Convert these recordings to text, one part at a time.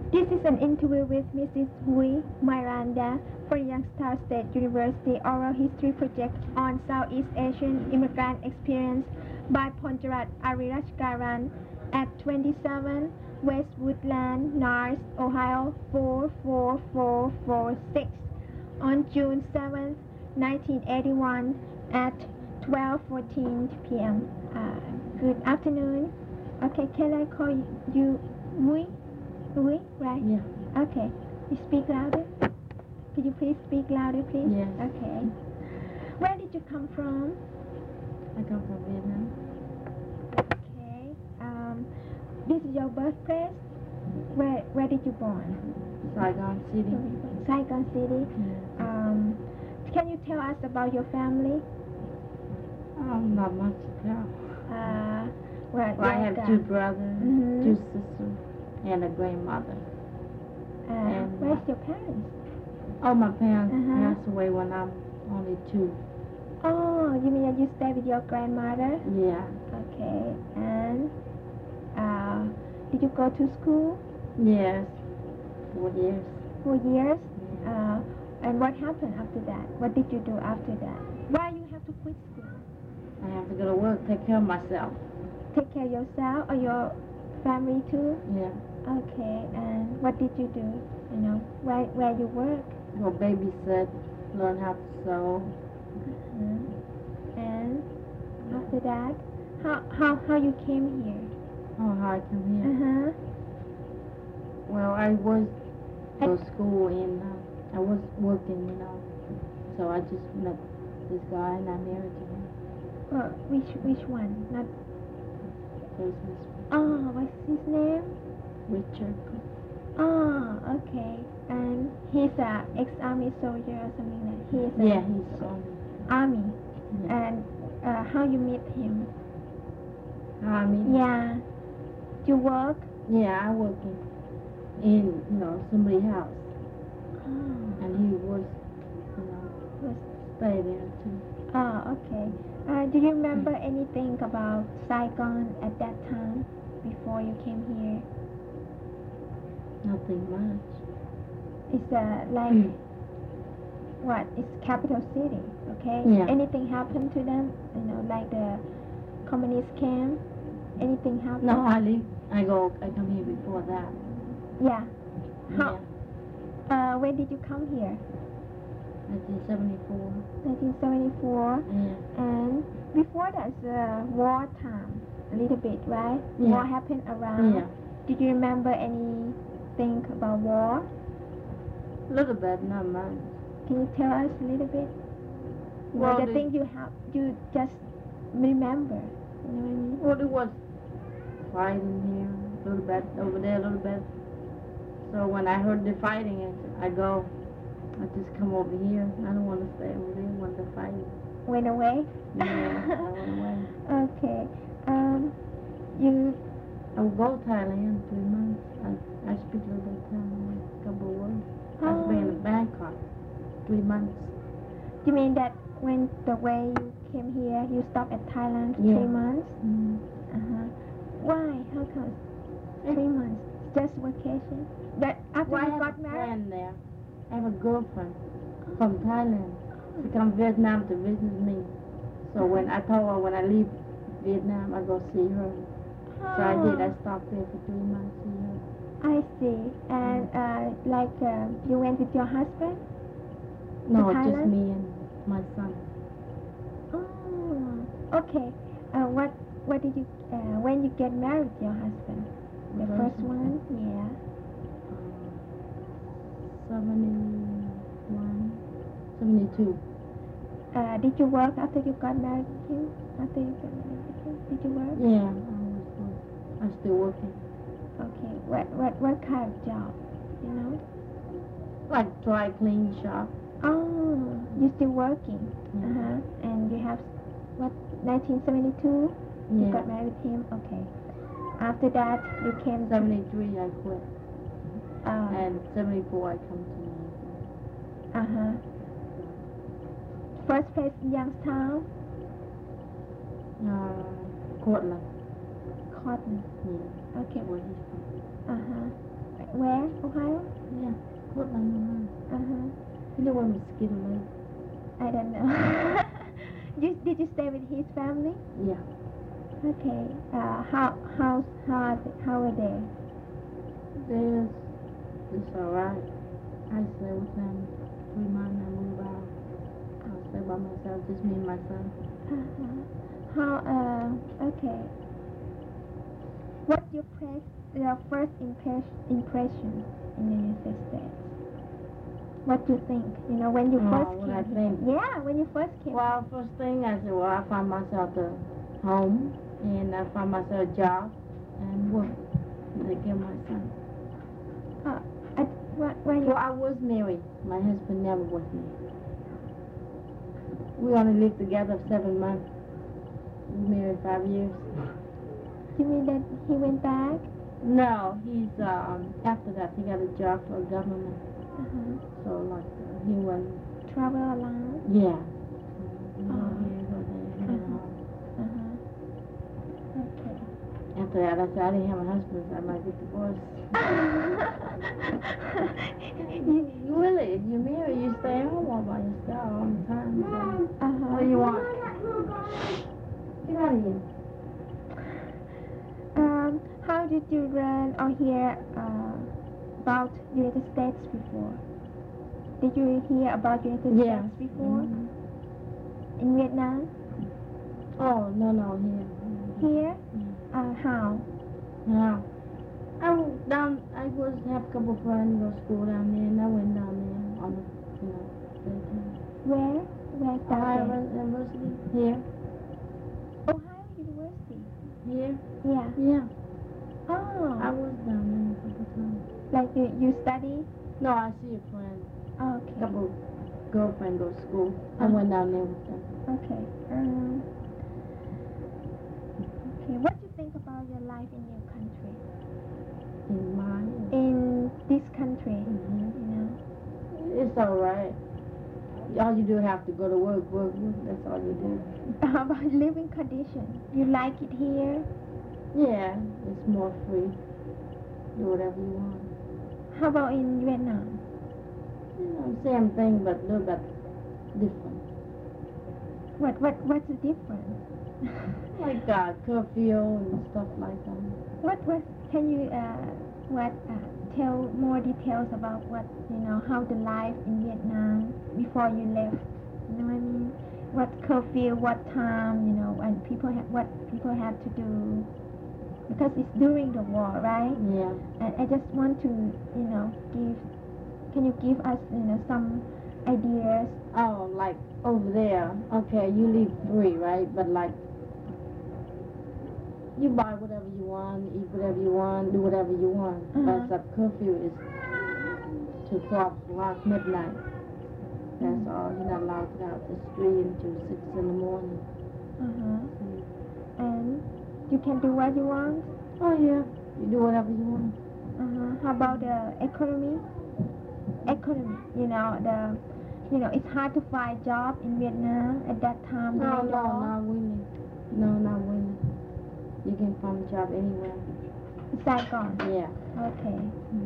This is an interview with Mrs. Hui Miranda for Youngstown State University Oral History Project on Southeast Asian Immigrant Experience by Poncharat Arirajkaran at 27 West Woodland, North, Ohio 44446 on June 7, 1981 at 12:14 p.m. Good afternoon. Okay, can I call you Hui? Hui, right? Yeah. Okay. You speak louder? Could you please speak louder, please? Yes. Okay. Where did you come from? I come from Vietnam. Okay. This is your birthplace? Where did you born? Saigon City. Saigon City. Yeah. Can you tell us about your family? Not much to tell. Well, I have two brothers, Mhm. two sisters, and a grandmother. and- Where's your parents? Oh, my parents Uh-huh. passed away when I'm only 2. Oh, you mean that you stay with your grandmother? Yeah. Okay. And did you go to school Yes. 4 years. for years? Yeah. And what happened after that? What did you do after that? Why you have to quit school? I have to go to work, take care of myself. Take care of yourself or your family too? Yeah. Okay. And what did you do? You know, where you work? Go babysit, learn how to sew. And after that, how you came here? Oh, how I come here. Uh-huh. Well, I was go to school and I was working, So I just met this guy and I married him. Which one? Not. First husband, Oh, what's his name? Richard. Oh, okay. And he's a ex-army soldier or something like that. He's Yeah, he's on. army. Yeah. And how you meet him? I mean, Yeah. You work? yeah, I work in somebody's house, Oh. and he was, Was- stay there too. Oh, okay. Do you remember anything about Saigon at that time before you came here? Nothing much. It's like Mm. what? It's capital city, okay? Yeah. Anything happened to them? Like the communist camp? Anything happened? No, I come here before that. Yeah. How? Yeah, When did you come here? 1974. 1974. Yeah. And before that's war time, a little bit, right? Yeah. War happened around. Yeah. Did you remember anything about war? A little bit, not much. Can you tell us a little bit? Well, the the- thing you just remember. You know what I mean? Well, it was fighting here, a little bit, over there a little bit. So when I heard the fighting, I just come over here. I don't want to stay over there when the fighting. Went away? Yeah, I went away. Okay. You I will go to Thailand 3 months. I speak a little bit Thai, a couple of words. I've been in Bangkok 3 months. you mean that when the way you came here, you stopped at Thailand for Yeah. 3 months? Mm. Uh-huh. Why? How come? 3 months. Just vacation? That after Well, I you have got a married? friend there. I have a girlfriend from Thailand. She come Vietnam to visit me. So when I told her when I leave Vietnam, I go see her. So I did. I stopped there for 3 months. See her. I see. And you went with your husband? No, just Thailand? me and my son. Oh, okay. What did you when you get married to your husband? The My first husband? one? Yeah. 71, 72. Did you work after you got married to him? After you got married to him? Did you work? Yeah, I'm still working. Okay. What kind of job? You know? Like dry clean shop. Oh, you're still working. Yeah. Uh-huh. And you have what? 1972. You Yeah. got married to him. Okay. After that, you came. 73 I quit. Uh And 74 I come to me. huh. First place in Youngstown, Cortland. Cotton. Yeah. Okay. Where he's from. Uh huh. Where? Ohio? Yeah, Portland, Ohio. Uh-huh. You know where Mosquito Lake? I don't know. Did you stay with his family? Yeah. Okay. How are they? It's alright. I stay with them 3 months and move out. I'll stay by myself, just me and my son. Okay. What's your first impression in the United States? What do you think? You know, when you first what came I here. think? Yeah, when you first came. Well, first thing I said, I found myself a home and I found myself a job and work to take care of my son. I was married. My husband never was married. We only lived together 7 months. We married 5 years. You mean that he went back? No, he's after that he got a job for government. So like he went travel around. Yeah. Okay. After that, I said I didn't have a husband, so I might get divorced. Really, if you marry, you stay home all by yourself all the time. So. What do you want? Get out of here. How did you learn or hear about United States before? Did you hear about United States before? In Vietnam? Oh, no, here. Here? How? Yeah. I was have a couple of friends go to school down there, and I went down there on the, daytime. Where? Where's that? Ohio University. Here. Ohio University? Here? Yeah. Yeah. Oh. I was down there a couple of times. Like you study? No, I see a friend. Okay. A couple girlfriends go to school. I went down there with them. Okay. Okay. What do you think about your life in your country? In this country, you know? It's all right. All you do is have to go to work. That's all you do. How about living conditions? You like it here? Yeah, it's more free. Do whatever you want. How about in Vietnam? Same thing, but a little bit different. What's the difference? Like curfew and stuff like that. What can you tell more details about how the life in Vietnam before you left? You know what I mean? What curfew, what time, and what people had to do, because it's during the war, right? Yeah. And I just want to can you give us some ideas? Oh, like over there, okay, you leave 3, right? But like you buy whatever you want, eat whatever you want, do whatever you want. But the curfew is to 12 o'clock midnight. That's all. You're not allowed to get out the street until 6 in the morning. And you can do what you want? Oh yeah, you do whatever you want. How about the economy? It's hard to find a job in Vietnam at that time. No, not really. No, not really. You can find a job anywhere. Saigon? Yeah. Okay.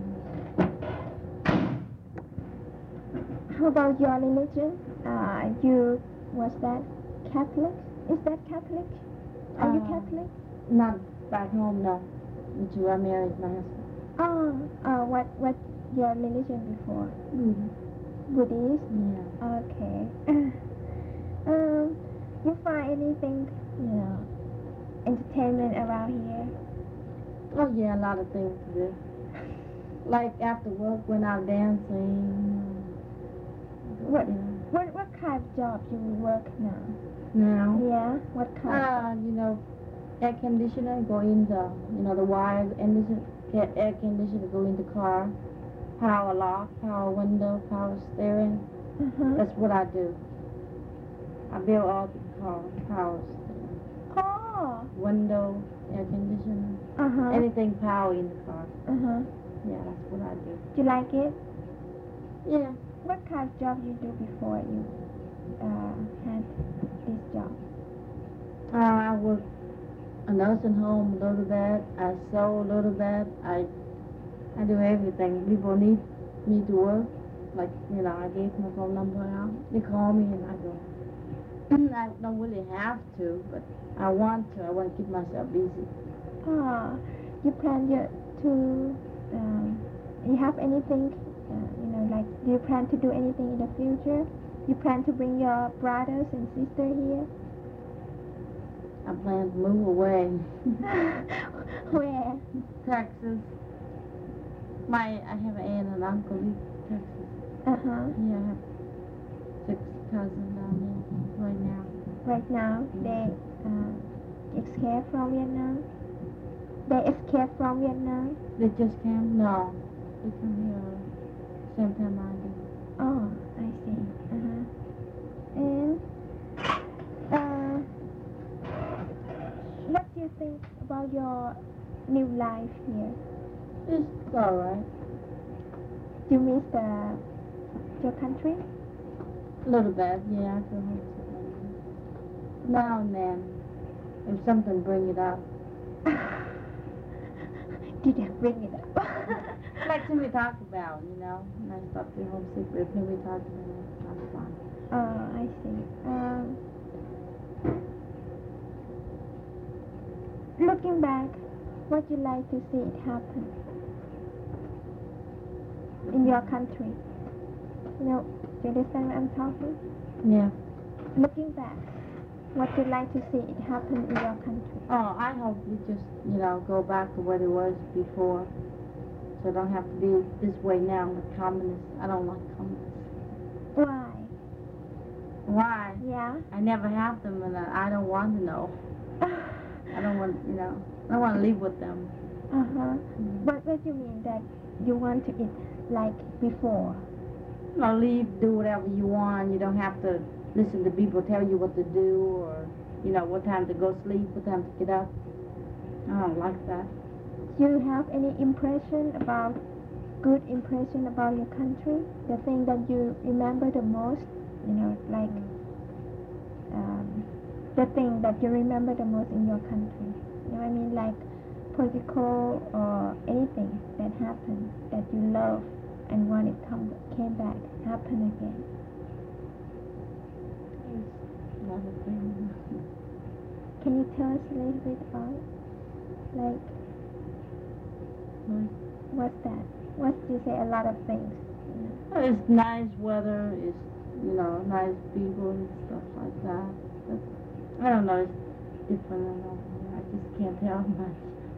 How about your religion? Was that Catholic? Is that Catholic? Are you Catholic? Not back home, no. Until I married my husband. What your religion before? Buddhist? Yeah. Okay. You find anything, entertainment around here? Oh yeah, a lot of things to do. Like after work, went out dancing. What kind of job do you work now? Now? Yeah, what kind? Air conditioner, go in the wires, air conditioner go in the car, power lock, power window, power steering. That's what I do. I build all the car, power steering. Oh. Window, air conditioner, anything power in the car. Yeah, that's what I do. Do you like it? Yeah. What kind of job you do before you had this job? I work a nursing home a little bit. I sew a little bit. I I do everything. People need me to work. Like, I gave my phone number out. They call me and I go. I don't really have to, but I want to. I want to keep myself busy. You plan to, you have anything, like, do you plan to do anything in the future? You plan to bring your brothers and sister here? I plan to move away. Where? Texas. I have an aunt and uncle in Texas. Uh-huh. Yeah, I have 6 cousins down there right now. Right now, they escaped from Vietnam? They escaped from Vietnam? They just came? No. They come here same time I did. Oh, I see. And what do you think about your new life here? It's alright. Do you miss your country? A little bit, yeah, I feel homesick. Now and then, if something bring it up. Did I bring it up? Like when we talk about, and I stop feeling homesick, but when we talk about it, that's fine. Oh, I see. Looking back, what you like to see it happen in your country? Do you understand what I'm talking? Yeah. Looking back, what you like to see it happen in your country? Oh, I hope we just, go back to what it was before. So it don't have to be this way now with communists. I don't like communists. Why? Why? Yeah? I never have them, and I don't want to know. I don't want, I don't want to live with them. Uh-huh. What do you mean that you want to eat like before? Leave, do whatever you want. You don't have to listen to people tell you what to do or, what time to go sleep, what time to get up. I don't like that. Do you have any good impression about your country? The thing that you remember the most? The thing that you remember the most in your country? Like political or anything that happened that you love and when it came back, happen again. There's a lot of things. Can you tell us a little bit about it? Like, what's that? What do you say? A lot of things. It's nice weather. It's nice people and stuff like that. But I don't know. It's different than over here. I just can't tell much.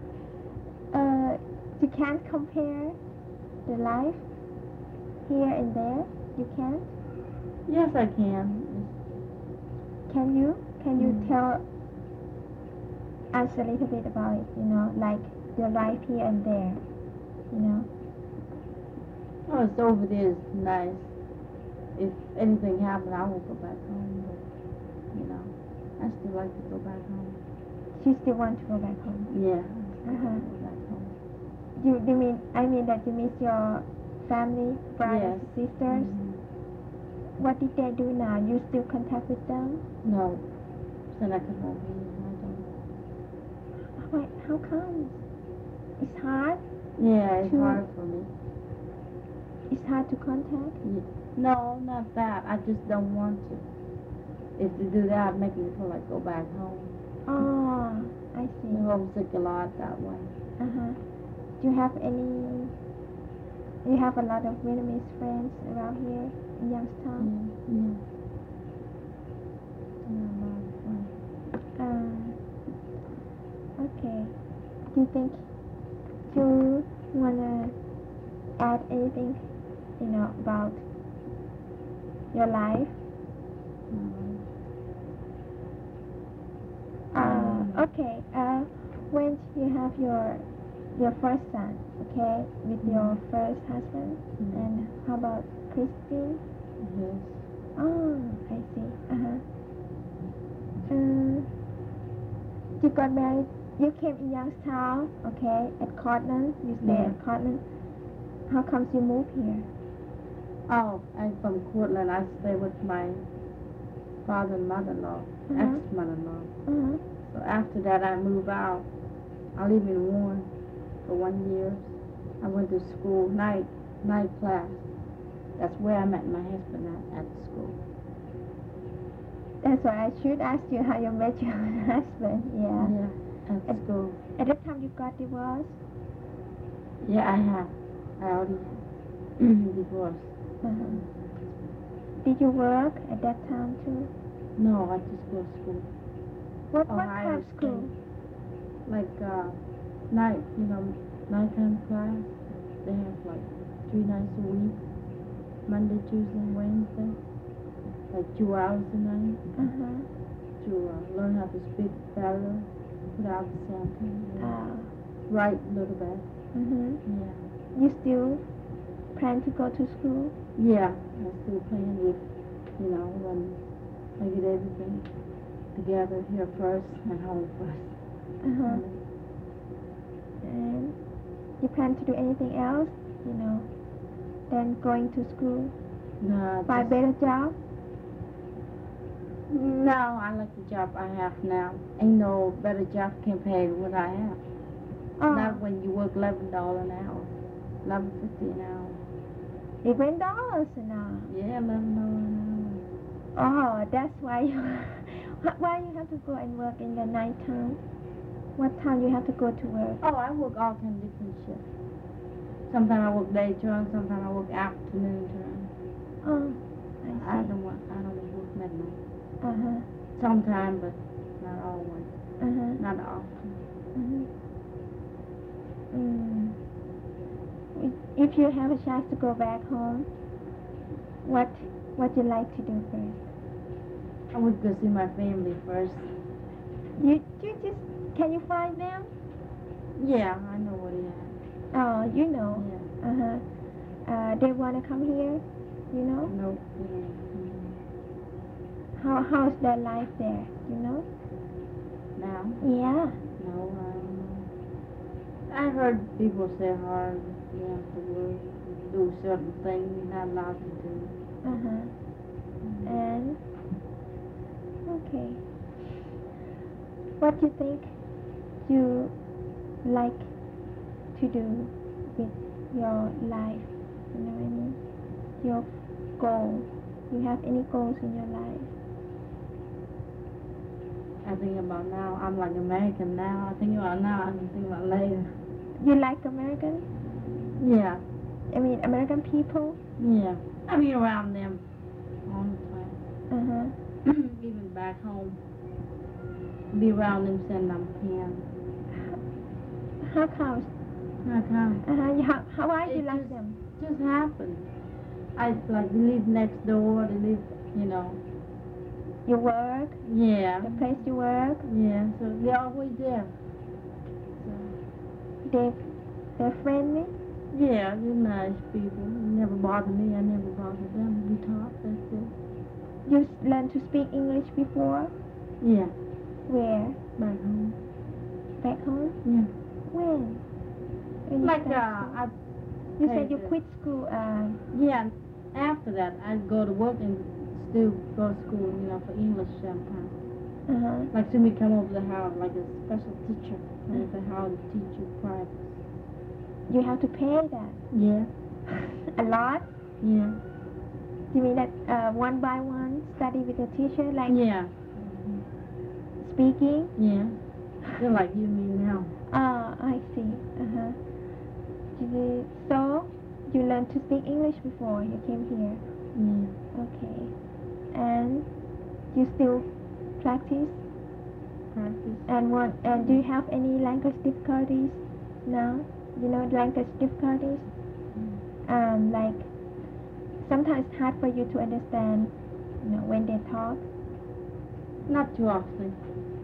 You can't compare the life here and there. You can't. Yes, I can. Can you? Can you tell us a little bit about it? Like your life here and there. Oh, it's over there is nice. If anything happened, I won't go back home. But, I still like to go back home. You still want to go back home? Yeah. Uh-huh. Go back home. I mean that you miss your family, brothers, Yes. sisters? What did they do now? You still contact with them? No. Since I come home here, I don't. Wait, how come? It's hard? Yeah, it's hard for me. It's hard to contact? No, not that. I just don't want to. If they do that, it'd make me feel like go back home. Oh, I see. I'm homesick a lot that way. Uh-huh. Do you have you have a lot of Vietnamese friends around here in Youngstown? Yeah. A lot of fun. Okay. Do you think you wanna add anything, about your life? Okay. When you have your first son, okay, with your first husband, and how about Christine? Yes. Oh, I see. You got married. You came in Youngstown, okay, at Cortland. You stay Yeah. at Cortland. How comes you moved here? Oh, I'm from Cortland. I stay with my father and mother-in-law, ex-mother-in-law. Uh-huh. So after that, I move out. I live in Warren for 1 year. I went to school, night class. That's where I met my husband at school. That's why I should ask you how you met your husband. Yeah. Yeah, at school. At that time you got divorced? Yeah, I have. I already have divorced. Uh-huh. Did you work at that time too? No, I just go to school. What Ohio kind of school? Like nighttime class. They have like 3 nights a week. Monday, Tuesday, and Wednesday. Like 2 hours a night. Uh-huh. To learn how to speak better, put out the something, write a little bit. Mm-hmm. Yeah. You still plan to go to school? Yeah, I still plan if, when I get everything together here first and home first. Uh-huh. And you plan to do anything else, than going to school? No, Find better job? No, I like the job I have now. Ain't no better job can pay what I have. Oh. Not when you work $11 an hour, $11.50 an hour. $11 an hour? Yeah, $11 an Oh, that's why why you have to go and work in the night time? What time you have to go to work? hour. Oh, I work all kind of different shifts. Sometimes I work day turn, sometimes I work afternoon turn. Oh, I don't work midnight. Uh-huh. Sometimes, but not always. Uh-huh. Not often. Mm-hmm. If you have a chance to go back home, what you like to do first? I would go see my family first. You just can you find them? Yeah, I know what he has. Oh, you know. Yeah. Uh-huh. They wanna come here, you know? Nope. How's their life there, you know? Now? Yeah. No, I don't know. I heard people say hard, you have to work, do certain things you're not allowed to do. Uh-huh. And okay. What do you think you like to do with your life? You know what I mean? Your goal. You have any goals in your life? I think about now, I'm like American now. I think about now, I can think about later. You like American? Yeah. I mean, American people? Yeah. I mean around them all the time. Uh-huh. Even back home. Be around them send them can. How come? How come? How why do you It like them? Just happened. I like they live next door, they live, You work? Yeah. The place you work? Yeah, so they're always there. So. They're friendly? Yeah, they're nice people. They never bother me, I never bother them. We talk, that's it. You learned to speak English before? Yeah. Where? Back home. Back home? Yeah. When you Like, start school? You said you quit school. Yeah, after that, I'd go to work and still go to school, for English sometimes. Uh-huh. Like somebody come over the house, like a special teacher, come over the house to teach you private. You have to pay that? Yeah. A lot? Yeah. You mean that one by one study with a teacher, like Yeah. speaking? Yeah. They're like you and me now. I see. Uh-huh. So, you learned to speak English before you came here? Yeah. Okay. And you still practice? Practice. And do you have any language difficulties now? Language difficulties? Like, sometimes it's hard for you to understand, when they talk. Not too often.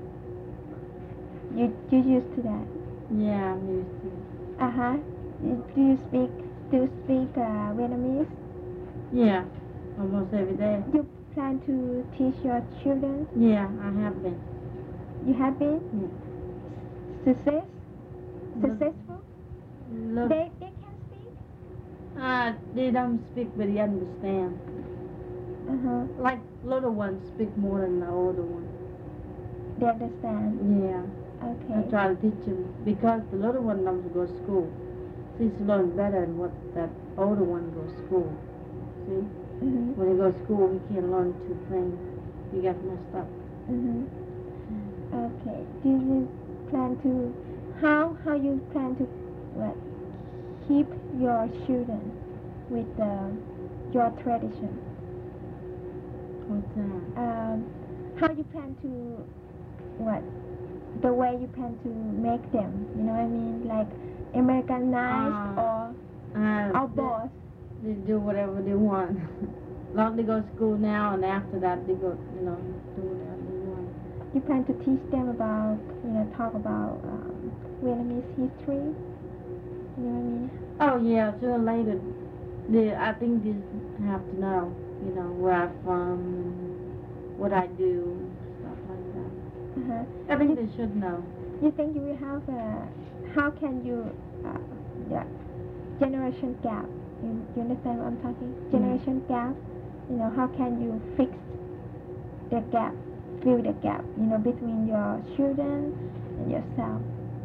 You used to that? Yeah, I'm used to it. Uh-huh. Do you speak Vietnamese? Yeah, almost every day. You plan to teach your children? Yeah, I have been. You have been? Yeah. Successful? Look, They can speak? they don't speak, but they understand. Uh-huh. Like little ones speak more than the older ones. They understand? Yeah. Okay. I try to teach them because the little one loves to go to school. She's learned better than what that older one goes to school. See? Mhm. When he goes to school, he can't learn two things. He got messed up. Mhm. Okay. Do you plan to how you plan to what keep your children with your tradition? What's that? How you plan to what the way you plan to make them? You know what I mean? Like Americanized or both? They do whatever they want. Long they go to school now, and after that they go, do whatever they want. You plan to teach them about, talk about Vietnamese history? You know what I mean? Oh yeah, sooner or later, I think they have to know, where I'm from, what I do, stuff like that. Uh-huh. I think they should know. You think you will have how can you, generation gap? You understand what I'm talking? Generation gap. How can you fix the gap, fill the gap, between your children and yourself?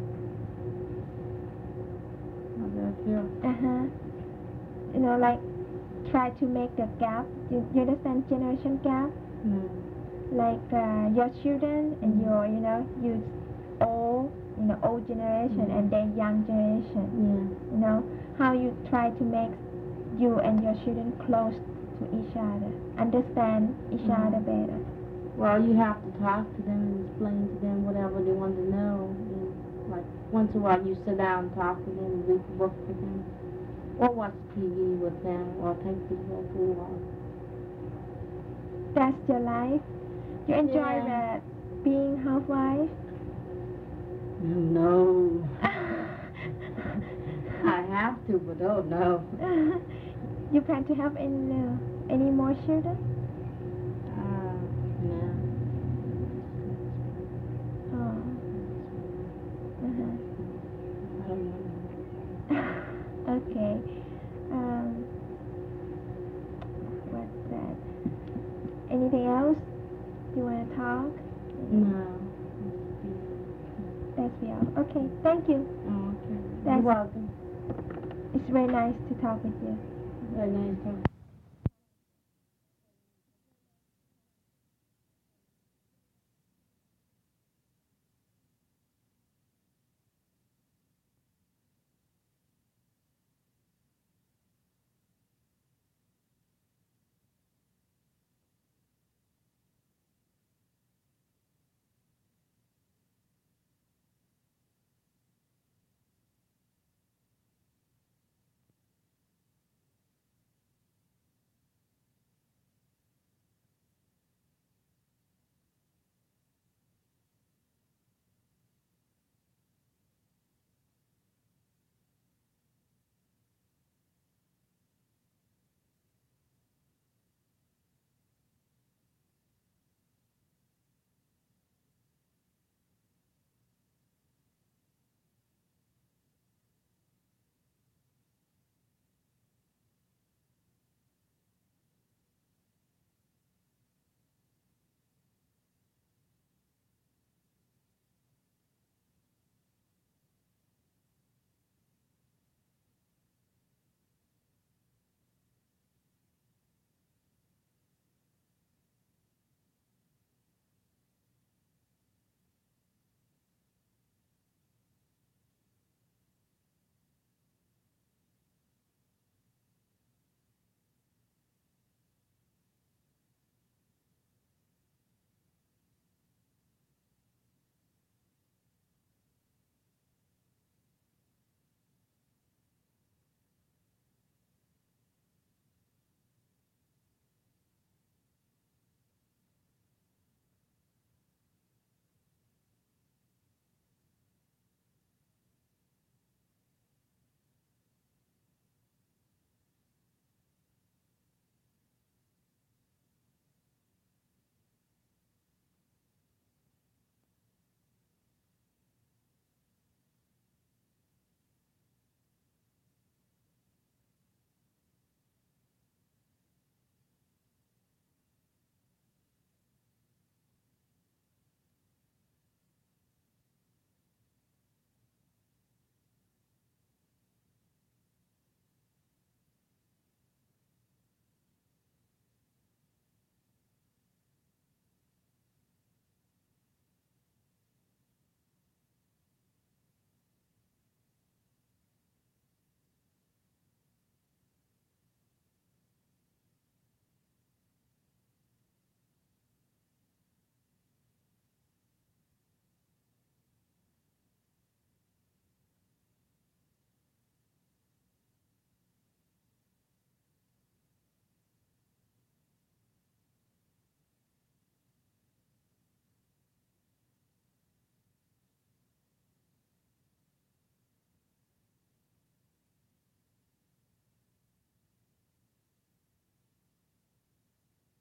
How do I feel? Like try to make the gap. You understand generation gap? Like your children and your, you old, old generation and then young generation. How you try to make you and your children close to each other, understand each other better. Well, you have to talk to them and explain to them whatever they want to know. Like once in a while you sit down and talk to them, read the book with them, or watch TV with them, or take people for a walk. That's your life? You enjoy being housewife? No. I have to, but don't know. You plan to have any more children? No. Oh. I don't know. Okay. What's that? Anything else you want to talk? No. That's all. Okay. Thank you. Oh, okay. You're welcome. It's very nice to talk with you. Very nice talking.